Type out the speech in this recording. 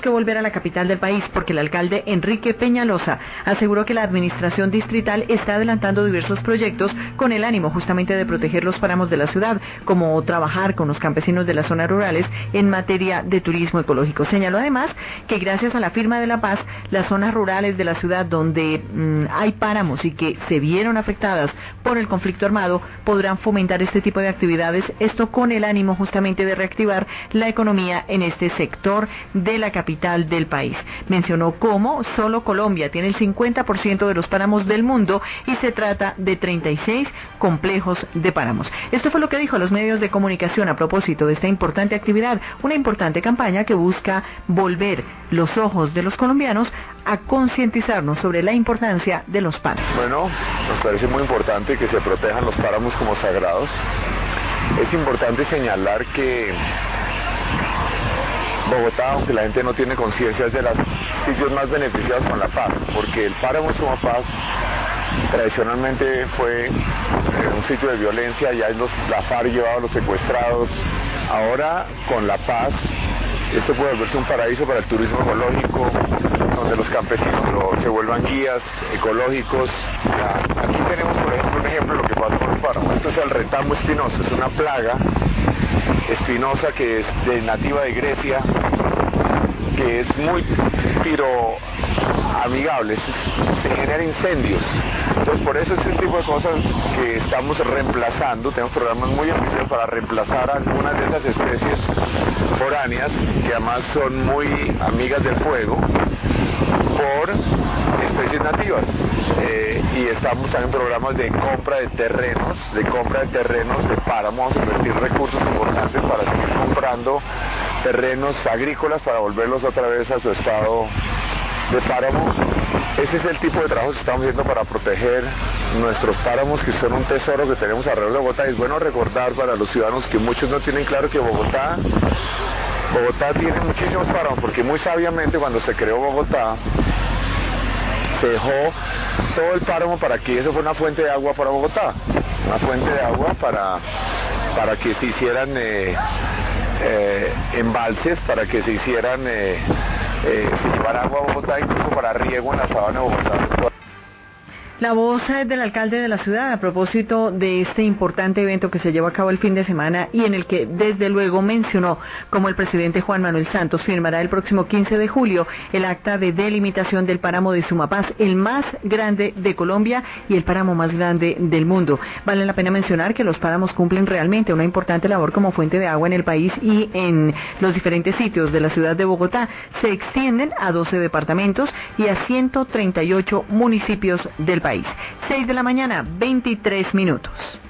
que volver a la capital del país, porque el alcalde Enrique Peñalosa aseguró que la administración distrital está adelantando diversos proyectos con el ánimo justamente de proteger los páramos de la ciudad, como trabajar con los campesinos de las zonas rurales en materia de turismo ecológico. Señaló además que gracias a la firma de la paz, las zonas rurales de la ciudad donde hay páramos y que se vieron afectadas por el conflicto armado podrán fomentar este tipo de actividades, esto con el ánimo justamente de reactivar la economía en este sector de la capital del país. Mencionó cómo solo Colombia tiene el 50% de los páramos del mundo y se trata de 36 complejos de páramos. Esto fue lo que dijo a los medios de comunicación a propósito de esta importante actividad, una importante campaña que busca volver los ojos de los colombianos a concientizarnos sobre la importancia de los páramos. Bueno, nos parece muy importante que se protejan los páramos como sagrados. Es importante señalar que Bogotá, aunque la gente no tiene conciencia, es de los sitios más beneficiados con la paz, porque el páramo de Sumapaz tradicionalmente fue un sitio de violencia, ya la FARC llevaba a los secuestrados. Ahora, con la paz, esto puede volverse un paraíso para el turismo ecológico, donde los campesinos se vuelvan guías ecológicos. Aquí tenemos, por ejemplo, un ejemplo de lo que pasa con los páramos. Esto es el retamo espinoso, es una plaga espinosa que es nativa de Grecia, que es muy amigable, se genera incendios. Entonces por eso es un tipo de cosas que estamos reemplazando, tenemos programas muy ambiciosos para reemplazar algunas de esas especies foráneas, que además son muy amigas del fuego, por especies nativas. Y estamos también en programas de compra de terrenos, de páramo. Vamos a invertir recursos importantes para seguir comprando terrenos agrícolas para volverlos otra vez a su estado de páramo. Ese es el tipo de trabajo que estamos haciendo para proteger nuestros páramos, que son un tesoro que tenemos alrededor de Bogotá. Y es bueno recordar para los ciudadanos que muchos no tienen claro que Bogotá tiene muchísimos páramos, porque muy sabiamente cuando se creó Bogotá se dejó todo el páramo para que eso fuera una fuente de agua para Bogotá, una fuente de agua para que se hicieran embalses, para que se hicieran se llevara agua a Bogotá, incluso para riego en la sabana de Bogotá. La voz del alcalde de la ciudad a propósito de este importante evento que se llevó a cabo el fin de semana y en el que desde luego mencionó cómo el presidente Juan Manuel Santos firmará el próximo 15 de julio el acta de delimitación del páramo de Sumapaz, el más grande de Colombia y el páramo más grande del mundo. Vale la pena mencionar que los páramos cumplen realmente una importante labor como fuente de agua en el país y en los diferentes sitios de la ciudad de Bogotá. Se extienden a 12 departamentos y a 138 municipios del país. 6 de la mañana, 23 minutos.